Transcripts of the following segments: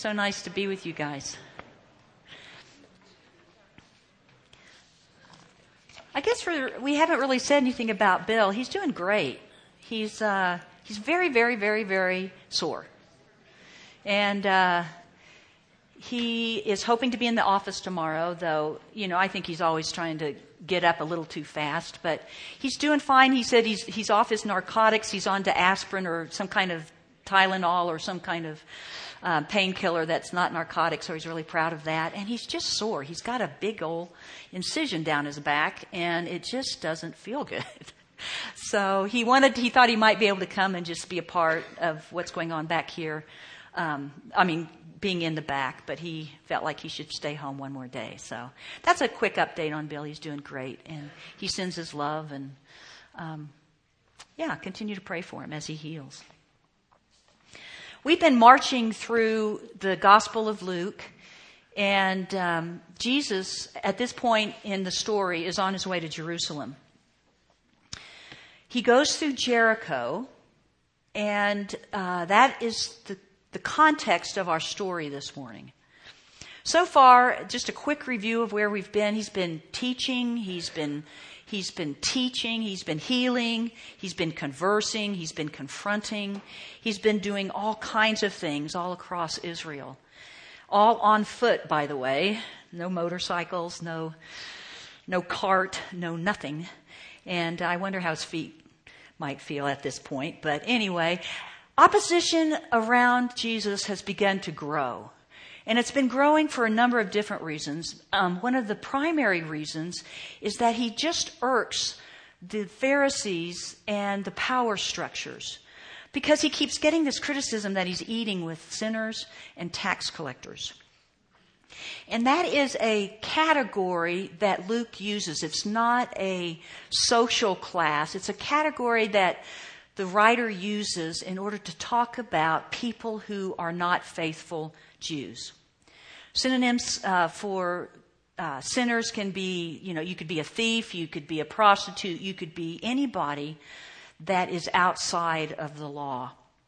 so nice to be with you guys. I guess we haven't really said anything about Bill. He's doing great. He's very, very, very, very sore. And he is hoping to be in the office tomorrow, though, I think he's always trying to get up a little too fast. But he's doing fine. He said he's off his narcotics. He's on to aspirin or some kind of Tylenol or some kind of painkiller that's not narcotic, so he's really proud of that. And he's just sore. He's got a big old incision down his back, and it just doesn't feel good. So he thought he might be able to come and just be a part of what's going on back here. Being in the back, but he felt like he should stay home one more day. So that's a quick update on Bill. He's doing great, and he sends his love, and continue to pray for him as he heals. We've been marching through the Gospel of Luke, and Jesus, at this point in the story, is on his way to Jerusalem. He goes through Jericho, and that is the context of our story this morning. So far, just a quick review of where we've been. He's been teaching, he's been teaching, he's been healing, he's been conversing, he's been confronting, he's been doing all kinds of things all across Israel. All on foot, by the way. No motorcycles, no cart, no nothing. And I wonder how his feet might feel at this point. But anyway, opposition around Jesus has begun to grow. And it's been growing for a number of different reasons. One of the primary reasons is that he just irks the Pharisees and the power structures, because he keeps getting this criticism that he's eating with sinners and tax collectors. And that is a category that Luke uses. It's not a social class. It's a category that the writer uses in order to talk about people who are not faithful Jews. Synonyms for sinners can be, you could be a thief, you could be a prostitute, you could be anybody that is outside of the law.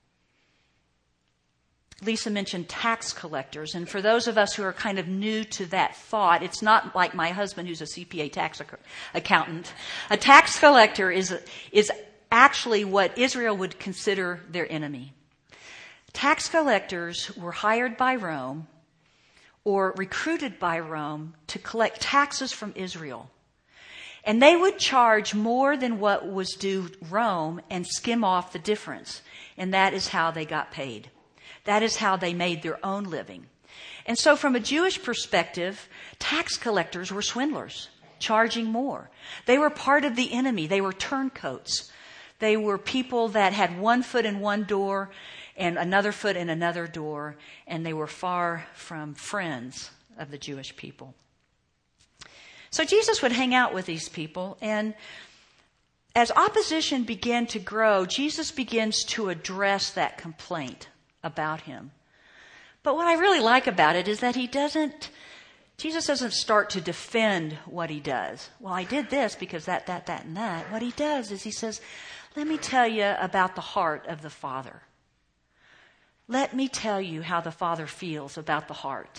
Lisa mentioned tax collectors, and for those of us who are kind of new to that thought, it's not like my husband who's a CPA tax accountant. A tax collector is actually what Israel would consider their enemy. Tax collectors were hired by Rome or recruited by Rome to collect taxes from Israel. And they would charge more than what was due Rome and skim off the difference. And that is how they got paid. That is how they made their own living. And so from a Jewish perspective, tax collectors were swindlers, charging more. They were part of the enemy. They were turncoats. They were people that had one foot in one door and another foot in another door, and they were far from friends of the Jewish people. So Jesus would hang out with these people, and as opposition began to grow, Jesus begins to address that complaint about him. But what I really like about it is that Jesus doesn't start to defend what he does. Well, I did this because that, and that. What he does is he says, let me tell you about the heart of the Father. Let me tell you how the Father feels about the heart.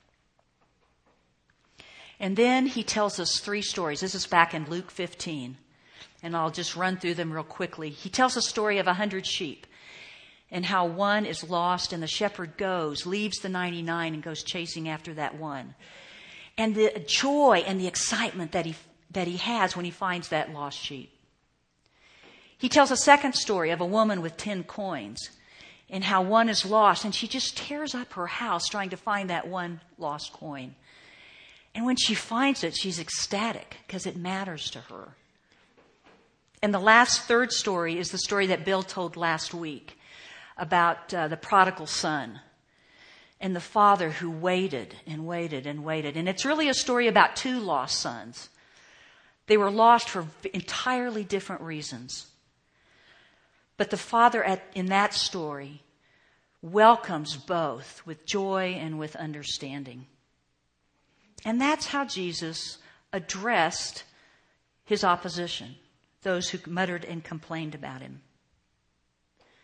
And then he tells us 3 stories. This is back in Luke 15. And I'll just run through them real quickly. He tells a story of 100 sheep and how one is lost, and the shepherd leaves the 99 and goes chasing after that one. And the joy and the excitement that he has when he finds that lost sheep. He tells a second story of a woman with 10 coins and how one is lost, and she just tears up her house trying to find that one lost coin. And when she finds it, she's ecstatic because it matters to her. And the last third story is the story that Bill told last week about the prodigal son and the father who waited and waited and waited. And it's really a story about 2 lost sons. They were lost for entirely different reasons. But the father in that story welcomes both with joy and with understanding. And that's how Jesus addressed his opposition, those who muttered and complained about him.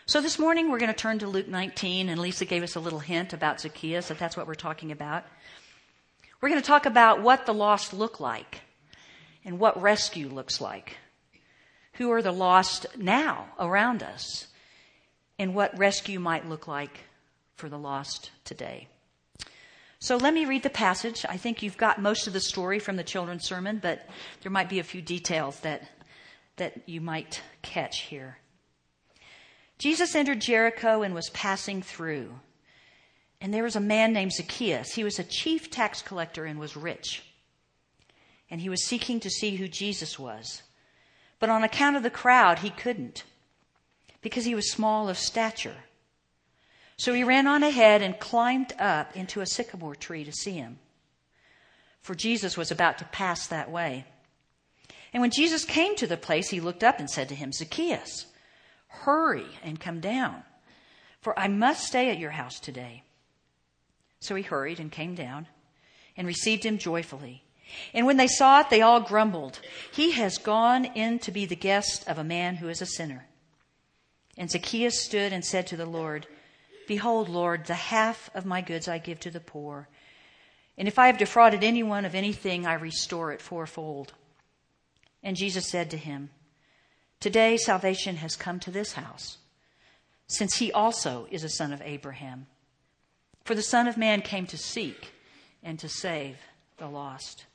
So this morning we're going to turn to Luke 19, and Lisa gave us a little hint about Zacchaeus, that that's what we're talking about. We're going to talk about what the lost look like and what rescue looks like. Who are the lost now around us, and what rescue might look like for the lost today. So let me read the passage. I think you've got most of the story from the children's sermon, but there might be a few details that you might catch here. Jesus entered Jericho and was passing through. And there was a man named Zacchaeus. He was a chief tax collector and was rich. And he was seeking to see who Jesus was. But on account of the crowd, he couldn't, because he was small of stature. So he ran on ahead and climbed up into a sycamore tree to see him, for Jesus was about to pass that way. And when Jesus came to the place, he looked up and said to him, "Zacchaeus, hurry and come down, for I must stay at your house today." So he hurried and came down and received him joyfully. And when they saw it, they all grumbled, "He has gone in to be the guest of a man who is a sinner." And Zacchaeus stood and said to the Lord, "Behold, Lord, the half of my goods I give to the poor. And if I have defrauded anyone of anything, I restore it fourfold." And Jesus said to him, "Today salvation has come to this house, since he also is a son of Abraham. For the Son of Man came to seek and to save the lost."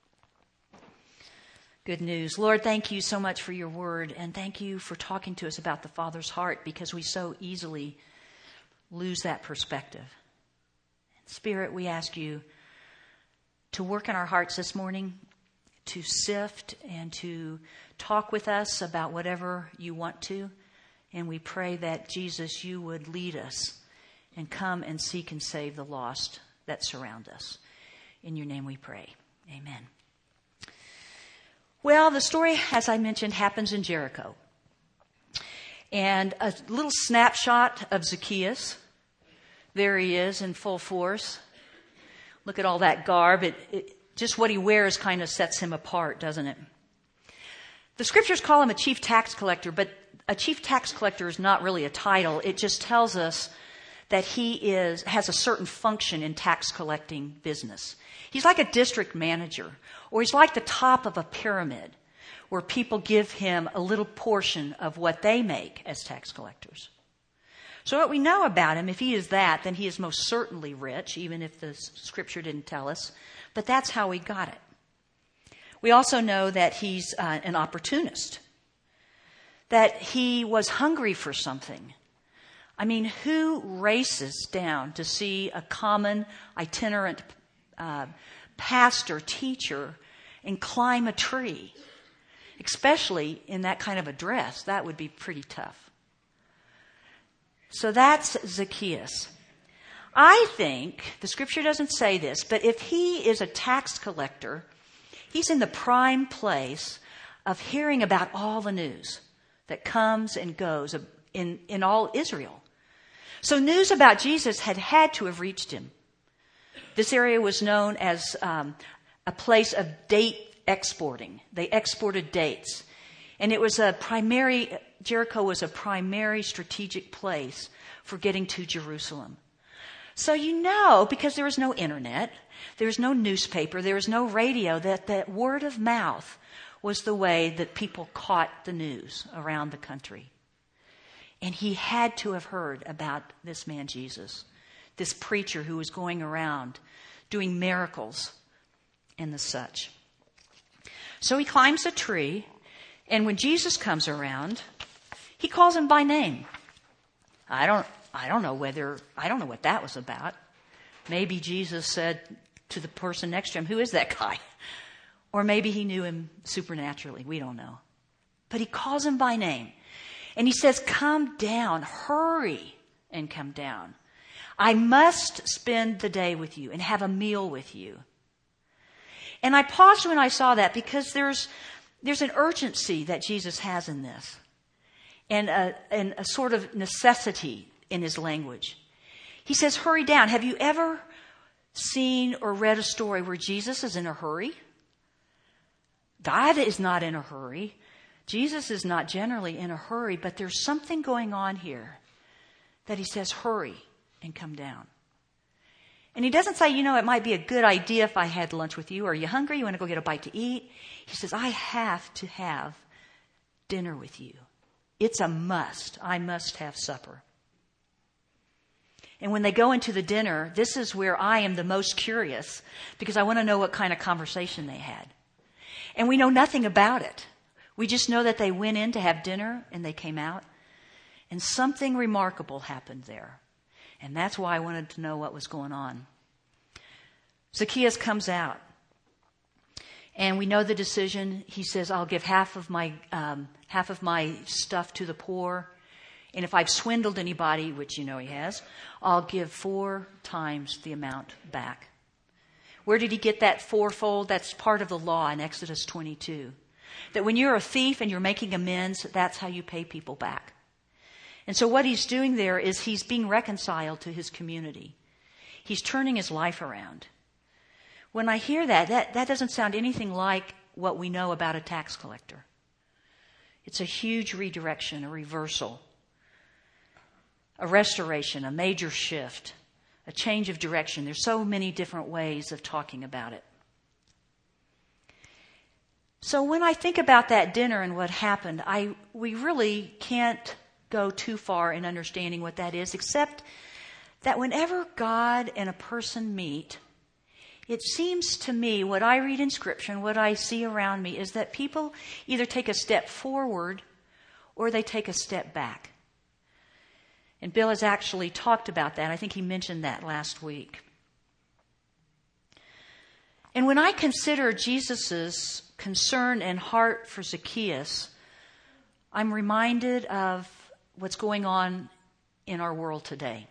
Good news. Lord, thank you so much for your word, and thank you for talking to us about the Father's heart, because we so easily lose that perspective. Spirit, we ask you to work in our hearts this morning, to sift and to talk with us about whatever you want to. And we pray that, Jesus, you would lead us and come and seek and save the lost that surround us. In your name we pray. Amen. Well, the story, as I mentioned, happens in Jericho. And a little snapshot of Zacchaeus. There he is in full force. Look at all that garb. Just what he wears kind of sets him apart, doesn't it? The scriptures call him a chief tax collector, but a chief tax collector is not really a title. It just tells us that he has a certain function in tax collecting business. He's like a district manager, or he's like the top of a pyramid where people give him a little portion of what they make as tax collectors. So what we know about him, if he is that, then he is most certainly rich, even if the scripture didn't tell us. But that's how he got it. We also know that he's an opportunist, that he was hungry for something. I mean, who races down to see a common itinerant pastor, teacher, and climb a tree? Especially in that kind of a dress. That would be pretty tough. So that's Zacchaeus. I think, the scripture doesn't say this, but if he is a tax collector, he's in the prime place of hearing about all the news that comes and goes in all Israel. So news about Jesus had to have reached him. This area was known as a place of date exporting. They exported dates. And Jericho was a primary strategic place for getting to Jerusalem. So because there was no internet, there was no newspaper, there was no radio, that word of mouth was the way that people caught the news around the country. And he had to have heard about this man Jesus, this preacher who was going around doing miracles and the such. So he climbs a tree, and when Jesus comes around, he calls him by name. I don't know what that was about. Maybe Jesus said to the person next to him, "Who is that guy?" Or maybe he knew him supernaturally. We don't know. But he calls him by name. And he says, "Come down, hurry and come down. I must spend the day with you and have a meal with you." And I paused when I saw that, because there's an urgency that Jesus has in this, and a sort of necessity in his language. He says, "Hurry down." Have you ever seen or read a story where Jesus is in a hurry? God is not in a hurry. Jesus is not generally in a hurry, but there's something going on here. that he says, hurry and come down. And he doesn't say, it might be a good idea if I had lunch with you. Are you hungry? You want to go get a bite to eat? He says, I have to have dinner with you. It's a must. I must have supper. And when they go into the dinner, this is where I am the most curious because I want to know what kind of conversation they had. And we know nothing about it. We just know that they went in to have dinner and they came out. And something remarkable happened there. And that's why I wanted to know what was going on. Zacchaeus comes out. And we know the decision. He says, I'll give half of my stuff to the poor. And if I've swindled anybody, which he has, I'll give 4 times the amount back. Where did he get that fourfold? That's part of the law in Exodus 22. That when you're a thief and you're making amends, that's how you pay people back. And so what he's doing there is he's being reconciled to his community. He's turning his life around. When I hear that doesn't sound anything like what we know about a tax collector. It's a huge redirection, a reversal, a restoration, a major shift, a change of direction. There's so many different ways of talking about it. So when I think about that dinner and what happened, we really can't go too far in understanding what that is, except that whenever God and a person meet, it seems to me, what I read in Scripture and what I see around me, is that people either take a step forward or they take a step back. And Bill has actually talked about that. I think he mentioned that last week. And when I consider Jesus' concern and heart for Zacchaeus, I'm reminded of what's going on in our world today.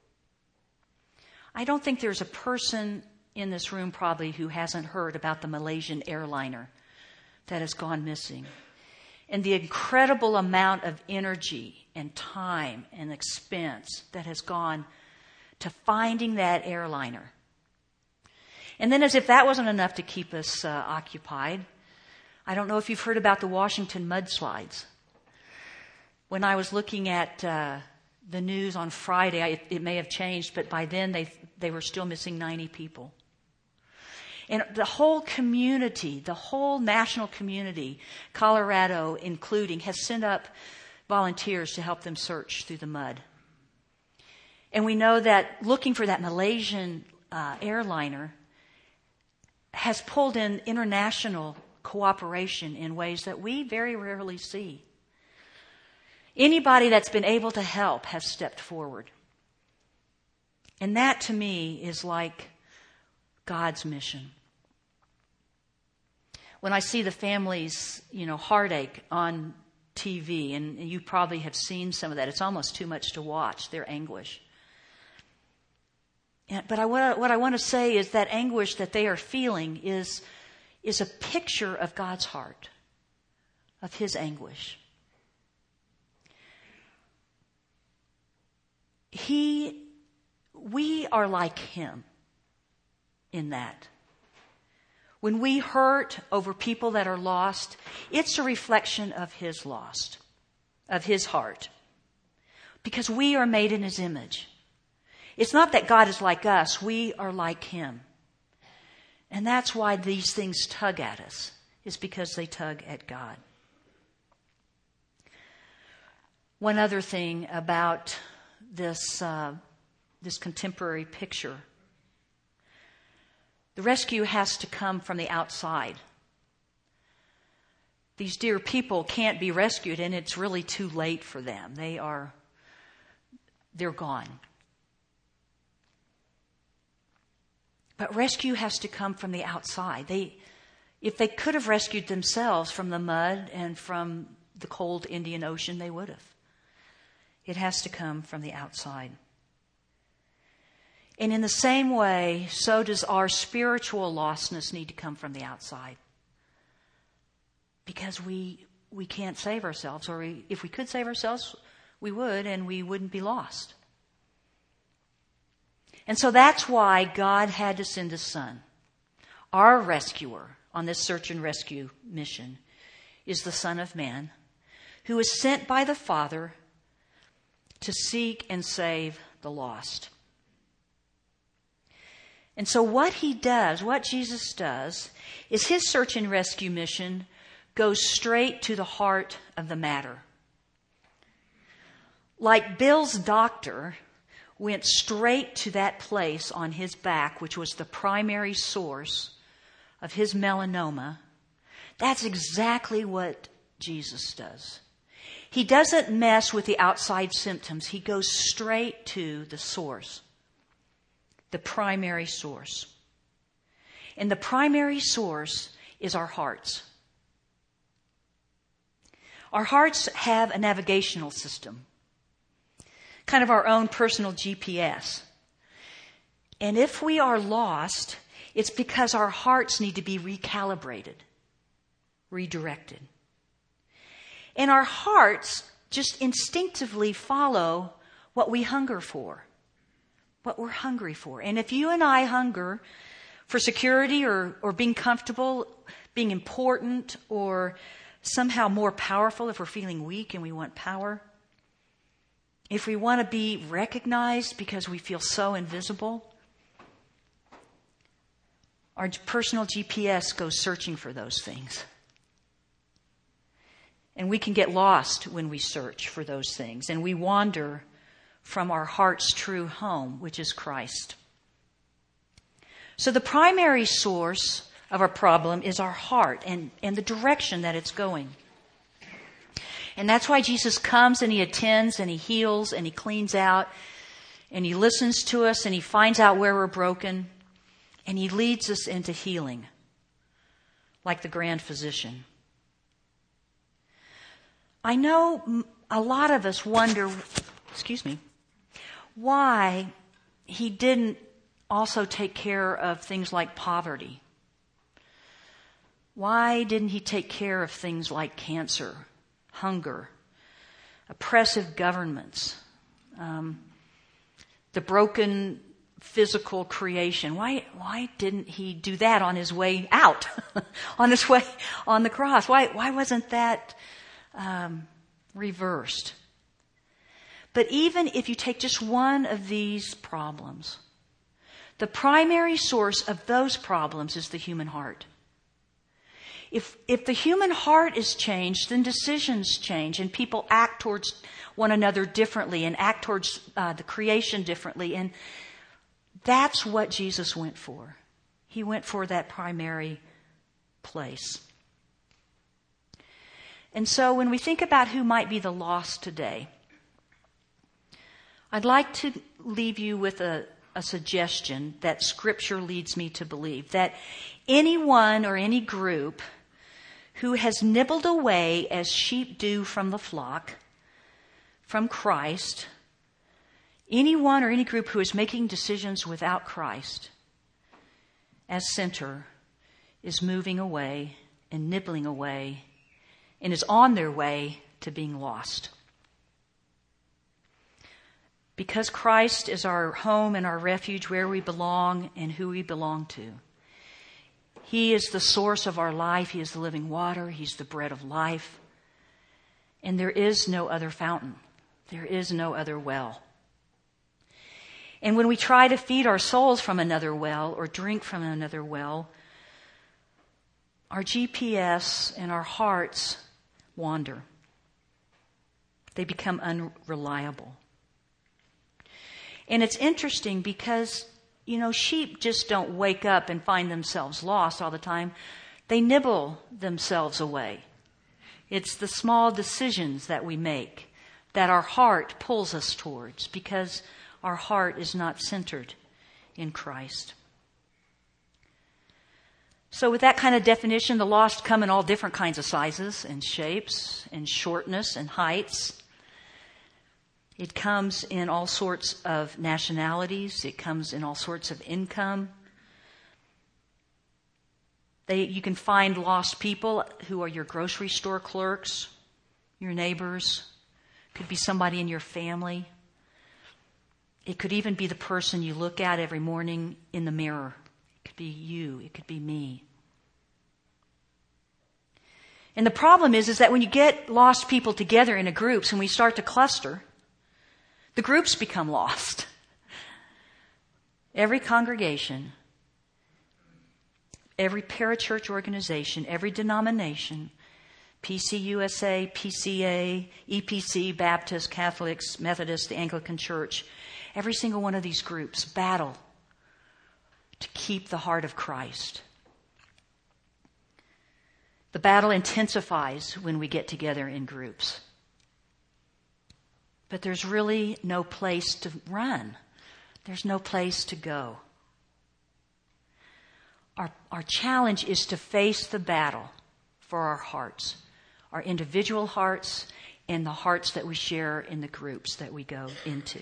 I don't think there's a person in this room probably who hasn't heard about the Malaysian airliner that has gone missing. And the incredible amount of energy and time and expense that has gone to finding that airliner. And then as if that wasn't enough to keep us occupied, I don't know if you've heard about the Washington mudslides. When I was looking at the news on Friday, it may have changed, but by then they were still missing 90 people. And the whole community, the whole national community, Colorado including, has sent up volunteers to help them search through the mud. And we know that looking for that Malaysian airliner has pulled in international cooperation in ways that we very rarely see. Anybody that's been able to help has stepped forward. And that to me is like God's mission. When I see the families, heartache on TV, and you probably have seen some of that, it's almost too much to watch, their anguish. But what I want to say is that anguish that they are feeling is a picture of God's heart, of His anguish. We are like Him in that. When we hurt over people that are lost, it's a reflection of His lost, of His heart. Because we are made in His image. It's not that God is like us, we are like Him. And that's why these things tug at us, is because they tug at God. One other thing about this contemporary picture. The rescue has to come from the outside. These dear people can't be rescued, and it's really too late for them. They're gone. But rescue has to come from the outside. If they could have rescued themselves from the mud and from the cold Indian Ocean, they would have. It has to come from the outside. And in the same way, so does our spiritual lostness need to come from the outside. Because we can't save ourselves, or if we could save ourselves, we would, and we wouldn't be lost. And so that's why God had to send His Son. Our rescuer on this search and rescue mission is the Son of Man, who was sent by the Father to seek and save the lost. And so what Jesus does, is his search and rescue mission goes straight to the heart of the matter. Like Bill's doctor went straight to that place on his back, which was the primary source of his melanoma, that's exactly what Jesus does. He doesn't mess with the outside symptoms. He goes straight to the source, the primary source. And the primary source is our hearts. Our hearts have a navigational system, kind of our own personal GPS. And if we are lost, it's because our hearts need to be recalibrated, redirected. And our hearts just instinctively follow what we hunger for, what we're hungry for. And if you and I hunger for security or being comfortable, being important, or somehow more powerful, if we're feeling weak and we want power, if we want to be recognized because we feel so invisible, our personal GPS goes searching for those things. And we can get lost when we search for those things. And we wander from our heart's true home, which is Christ. So the primary source of our problem is our heart and the direction that it's going. And that's why Jesus comes and he attends and he heals and he cleans out and he listens to us and he finds out where we're broken and he leads us into healing like the grand physician. I know a lot of us wonder, why he didn't also take care of things like poverty. Why didn't he take care of things like cancer, hunger, oppressive governments, the broken physical creation? Why didn't he do that on his way out, on his way on the cross? Why wasn't that reversed? But even if you take just one of these problems, the primary source of those problems is the human heart. If the human heart is changed, then decisions change and people act towards one another differently and act towards the creation differently. And that's what Jesus went for. He went for that primary place. And so when we think about who might be the lost today, I'd like to leave you with a suggestion that Scripture leads me to believe, that anyone or any group who has nibbled away as sheep do from the flock, from Christ, anyone or any group who is making decisions without Christ as center is moving away and nibbling away and is on their way to being lost. Because Christ is our home and our refuge, where we belong and who we belong to. He is the source of our life. He is the living water. He's the bread of life. And there is no other fountain. There is no other well. And when we try to feed our souls from another well or drink from another well, our GPS and our hearts wander. They become unreliable. And it's interesting because, sheep just don't wake up and find themselves lost all the time. They nibble themselves away. It's the small decisions that we make that our heart pulls us towards because our heart is not centered in Christ. So with that kind of definition, the lost come in all different kinds of sizes and shapes and shortness and heights. It comes in all sorts of nationalities. It comes in all sorts of income. You can find lost people who are your grocery store clerks, your neighbors. Could be somebody in your family. It could even be the person you look at every morning in the mirror. It could be you. It could be me. And the problem is that when you get lost people together in a group, and we start to cluster, The groups become lost. Every congregation, every parachurch organization, every denomination, PCUSA, PCA, EPC, Baptist, Catholics, Methodist, the Anglican Church, every single one of these groups battle to keep the heart of Christ. The battle intensifies when we get together in groups. But there's really no place to run. There's no place to go. Our challenge is to face the battle for our hearts, our individual hearts, and the hearts that we share in the groups that we go into.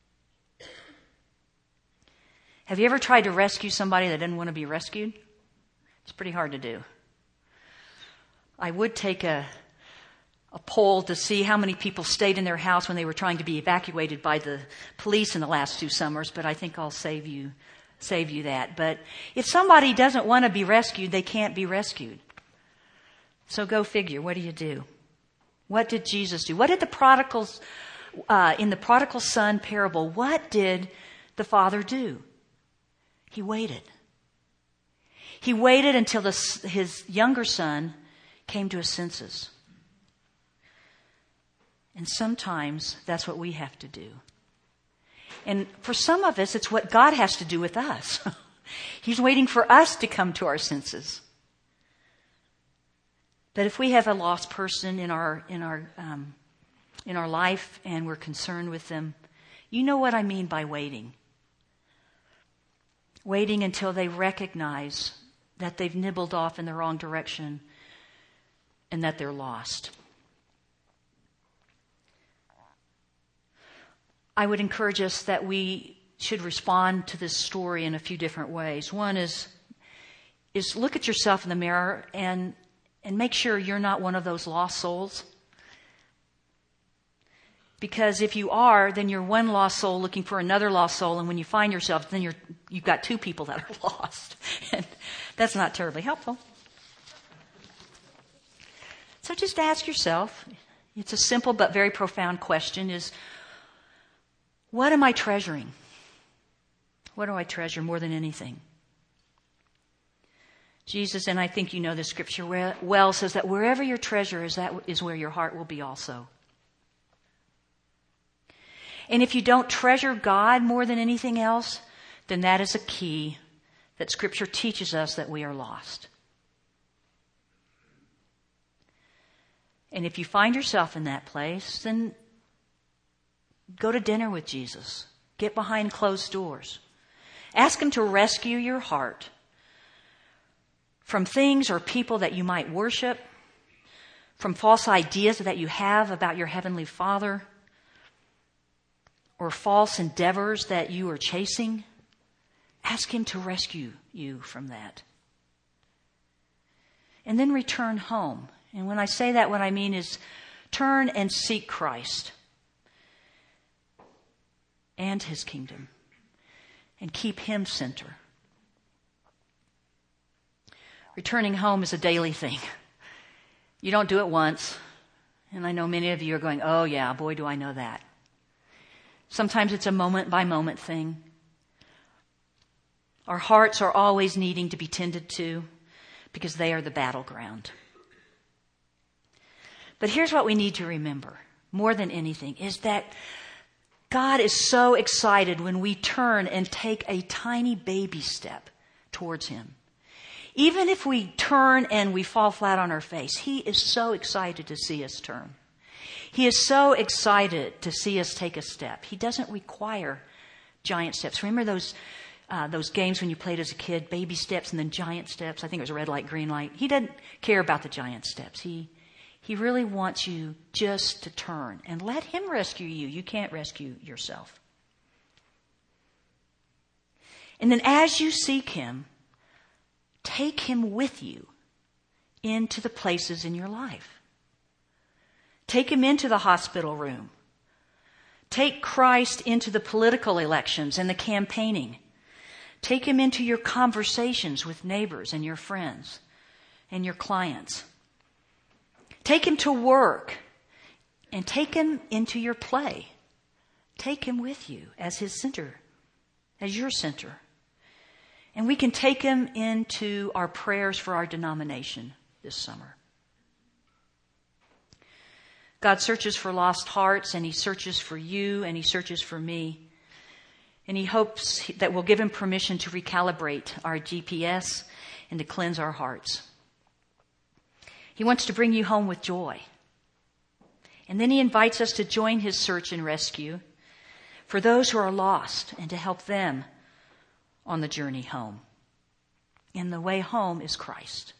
Have you ever tried to rescue somebody that didn't want to be rescued? It's pretty hard to do. I would take a poll to see how many people stayed in their house when they were trying to be evacuated by the police in the last 2 summers, but I think I'll save you that. But if somebody doesn't want to be rescued, they can't be rescued. So go figure. What do? What did Jesus do? What did the prodigals, in the prodigal son parable, what did the father do? He waited. He waited until his younger son came to his senses. And sometimes that's what we have to do. And for some of us, it's what God has to do with us. He's waiting for us to come to our senses. But if we have a lost person in our life and we're concerned with them, you know what I mean by waiting. Waiting until they recognize that they've nibbled off in the wrong direction and that they're lost. I would encourage us that we should respond to this story in a few different ways. One is look at yourself in the mirror and make sure you're not one of those lost souls. Because if you are, then you're one lost soul looking for another lost soul, and when you find yourself, then you've got 2 people that are lost. And that's not terribly helpful. So just ask yourself, it's a simple but very profound question, is what am I treasuring? What do I treasure more than anything? Jesus, and I think you know the scripture well, says that wherever your treasure is, that is where your heart will be also. And if you don't treasure God more than anything else, then that is a key that Scripture teaches us that we are lost. And if you find yourself in that place, then go to dinner with Jesus. Get behind closed doors. Ask Him to rescue your heart from things or people that you might worship, from false ideas that you have about your Heavenly Father, or false endeavors that you are chasing. Ask Him to rescue you from that. And then return home. And when I say that, what I mean is turn and seek Christ and His kingdom and keep Him center. Returning home is a daily thing. You don't do it once. And I know many of you are going, oh yeah, boy, do I know that. Sometimes it's a moment-by-moment thing. Our hearts are always needing to be tended to because they are the battleground. But here's what we need to remember, more than anything, is that God is so excited when we turn and take a tiny baby step towards Him. Even if we turn and we fall flat on our face, He is so excited to see us turn. He is so excited to see us take a step. He doesn't require giant steps. Remember those games when you played as a kid, baby steps and then giant steps? I think it was red light, green light. He doesn't care about the giant steps. He really wants you just to turn and let Him rescue you. You can't rescue yourself. And then as you seek Him, take Him with you into the places in your life. Take Him into the hospital room. Take Christ into the political elections and the campaigning. Take Him into your conversations with neighbors and your friends and your clients. Take Him to work and take Him into your play. Take him with you as his center, as your center. And we can take him into our prayers for our denomination this summer. God searches for lost hearts, and he searches for you, and he searches for me. And he hopes that we'll give him permission to recalibrate our GPS and to cleanse our hearts. He wants to bring you home with joy. And then he invites us to join his search and rescue for those who are lost and to help them on the journey home. And the way home is Christ.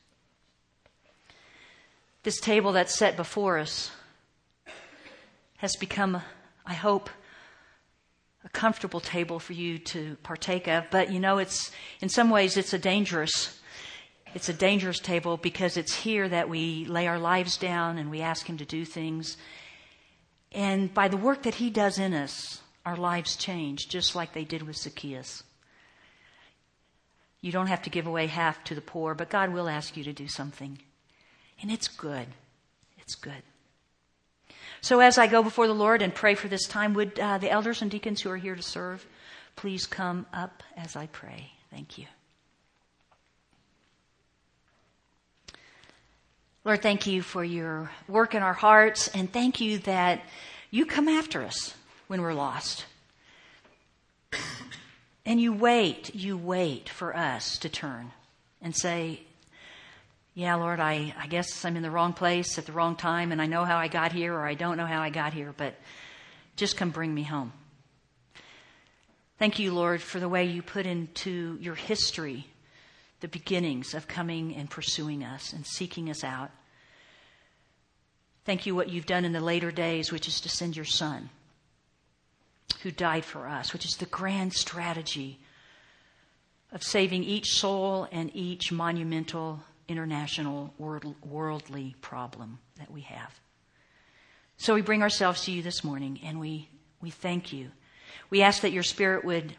This table that's set before us has become, I hope, a comfortable table for you to partake of. But it's in some ways it's a dangerous table, because it's here that we lay our lives down and we ask him to do things. And by the work that he does in us, our lives change, just like they did with Zacchaeus. You don't have to give away half to the poor, but God will ask you to do something. And it's good. It's good. So as I go before the Lord and pray for this time, would the elders and deacons who are here to serve please come up as I pray? Thank you. Lord, thank you for your work in our hearts, and thank you that you come after us when we're lost. And you wait for us to turn and say, yeah, Lord, I guess I'm in the wrong place at the wrong time, and I know how I got here, or I don't know how I got here, but just come bring me home. Thank you, Lord, for the way you put into your history the beginnings of coming and pursuing us and seeking us out. Thank you what you've done in the later days, which is to send your Son, who died for us, which is the grand strategy of saving each soul and each monumental international worldly problem that we have. So we bring ourselves to you this morning, and we thank you. We ask that your Spirit would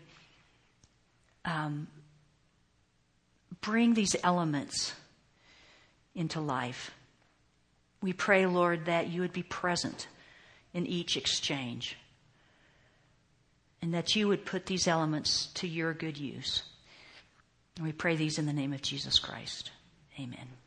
bring these elements into life. We pray, Lord, that you would be present in each exchange, and that you would put these elements to your good use. And we pray these in the name of Jesus Christ. Amen.